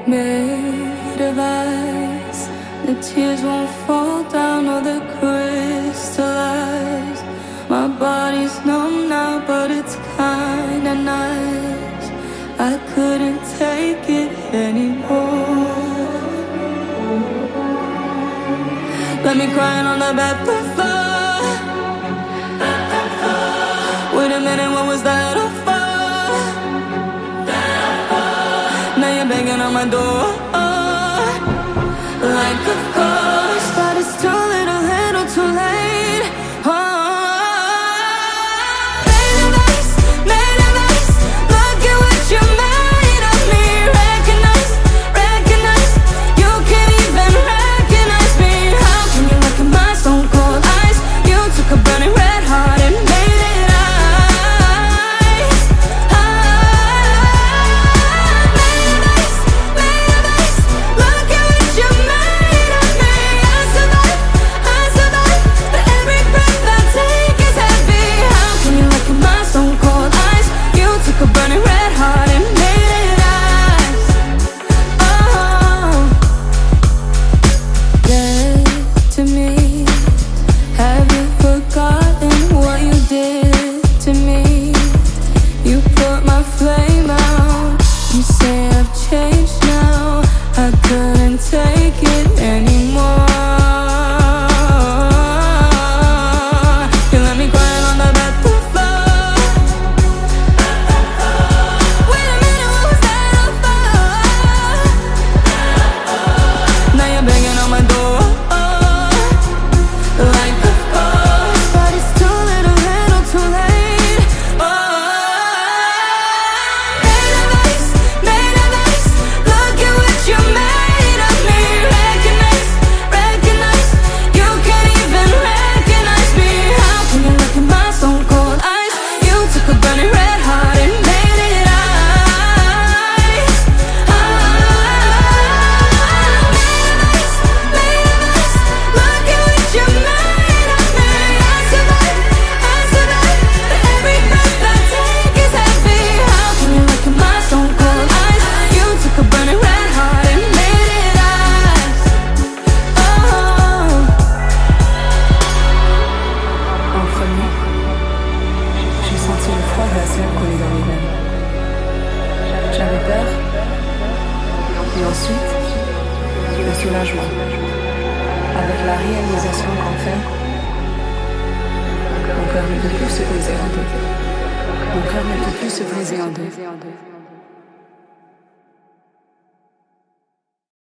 Made of ice, the tears won't fall down or they crystallize. My body's numb now, but it's kinda nice. I couldn't take it anymore. Let me crying on the bathroom floor. Wait a minute, what was that all for? Now you're banging on my door. Like of course, but it's too little too late. Oh, made of ice, look at what you made of me. Recognize, you can't even recognize me. How can you look at my stone cold eyes? You took a burning red heart and made it ice. Made of ice, look at what you made of me. I survive, but every breath I take is heavy. How can you look at my stone cold eyes? You took a burning red heart and made it ice. Oh, dead to me. Have you forgotten what you did to me? You put my flame out. You say I've changed now. I couldn't take it anymore. You let me crying on the bathroom floor. Wait a minute, what was that all for? Now you're banging on my door. Like of course, but it's too little too late. Oh, made of ice, look at what you made of me. Recognize, you can't even recognize me. How can you look at my stone cold eyes? You took a burning red heart and made it ice. Made of ice, look at what you made of me. I survive, but every breath I take is heavy. How can you look at my stone cold eyes? You took a burning red heart and made it ice. Oh. En premier, j'ai senti le froid de la sève couler dans mes veines. J'avais peur, et ensuite, le soulagement. Avec la réalisation qu'enfin, mon cœur ne peut plus se briser en deux. Mon cœur ne peut plus se briser en deux.